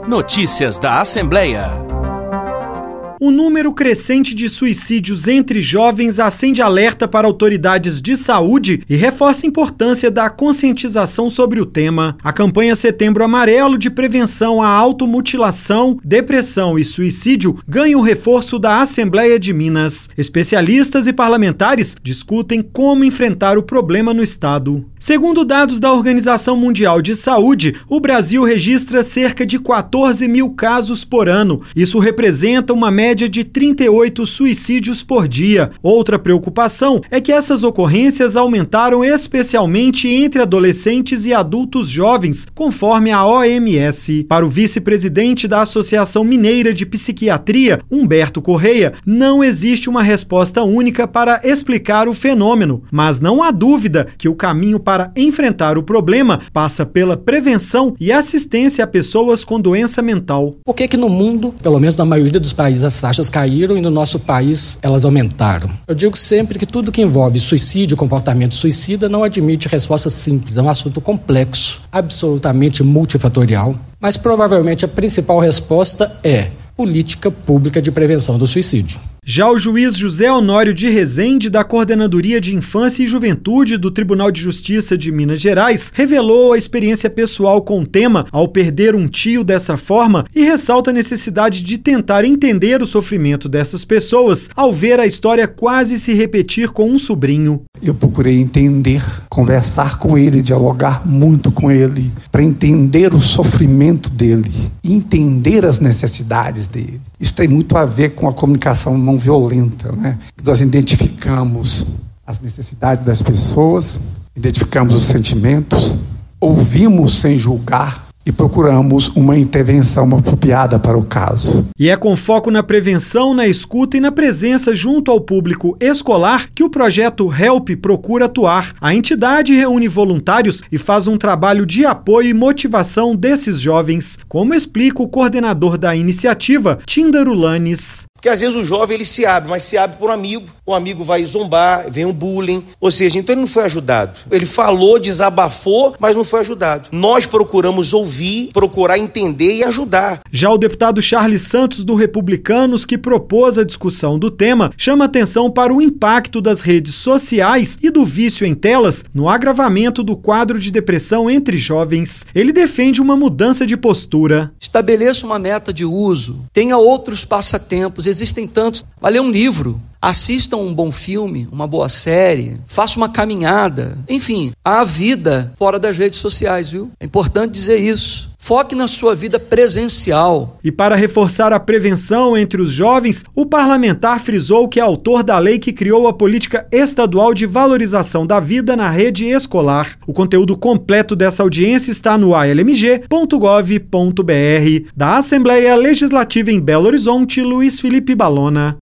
Notícias da Assembleia. O número crescente de suicídios entre jovens acende alerta para autoridades de saúde e reforça a importância da conscientização sobre o tema. A campanha Setembro Amarelo de prevenção à automutilação, depressão e suicídio ganha o reforço da Assembleia de Minas. Especialistas e parlamentares discutem como enfrentar o problema no estado. Segundo dados da Organização Mundial de Saúde, o Brasil registra cerca de 14 mil casos por ano. Isso representa uma média de 38 suicídios por dia. Outra preocupação é que essas ocorrências aumentaram especialmente entre adolescentes e adultos jovens, conforme a OMS. Para o vice-presidente da Associação Mineira de Psiquiatria, Humberto Correia, não existe uma resposta única para explicar o fenômeno, mas não há dúvida que o caminho para enfrentar o problema passa pela prevenção e assistência a pessoas com doença mental. Por que no mundo, pelo menos na maioria dos países, as taxas caíram e no nosso país elas aumentaram? Eu digo sempre que tudo que envolve suicídio, comportamento suicida, não admite resposta simples. É um assunto complexo, absolutamente multifatorial, mas provavelmente a principal resposta é política pública de prevenção do suicídio. Já o juiz José Honório de Rezende, da Coordenadoria de Infância e Juventude do Tribunal de Justiça de Minas Gerais, revelou a experiência pessoal com o tema ao perder um tio dessa forma e ressalta a necessidade de tentar entender o sofrimento dessas pessoas ao ver a história quase se repetir com um sobrinho. Eu procurei entender, conversar com ele, dialogar muito com ele, para entender o sofrimento dele, entender as necessidades dele. Isso tem muito a ver com a comunicação não violenta, né? Nós identificamos as necessidades das pessoas, identificamos os sentimentos, ouvimos sem julgar e procuramos uma intervenção apropriada para o caso. E é com foco na prevenção, na escuta e na presença junto ao público escolar que o projeto HELP procura atuar. A entidade reúne voluntários e faz um trabalho de apoio e motivação desses jovens, como explica o coordenador da iniciativa, Tíndaro Lanes. Porque às vezes o jovem ele se abre, mas se abre por um amigo. O amigo vai zombar, vem um bullying. Ou seja, então ele não foi ajudado. Ele falou, desabafou, mas não foi ajudado. Nós procuramos ouvir, procurar entender e ajudar. Já o deputado Charles Santos, do Republicanos, que propôs a discussão do tema, chama atenção para o impacto das redes sociais e do vício em telas no agravamento do quadro de depressão entre jovens. Ele defende uma mudança de postura. Estabeleça uma meta de uso, tenha outros passatempos, existem tantos. Vai ler um livro, assista um bom filme, uma boa série, faça uma caminhada. Enfim, há vida fora das redes sociais, viu? É importante dizer isso. Foque na sua vida presencial. E para reforçar a prevenção entre os jovens, o parlamentar frisou que é autor da lei que criou a política estadual de valorização da vida na rede escolar. O conteúdo completo dessa audiência está no almg.gov.br. Da Assembleia Legislativa em Belo Horizonte, Luiz Felipe Balona.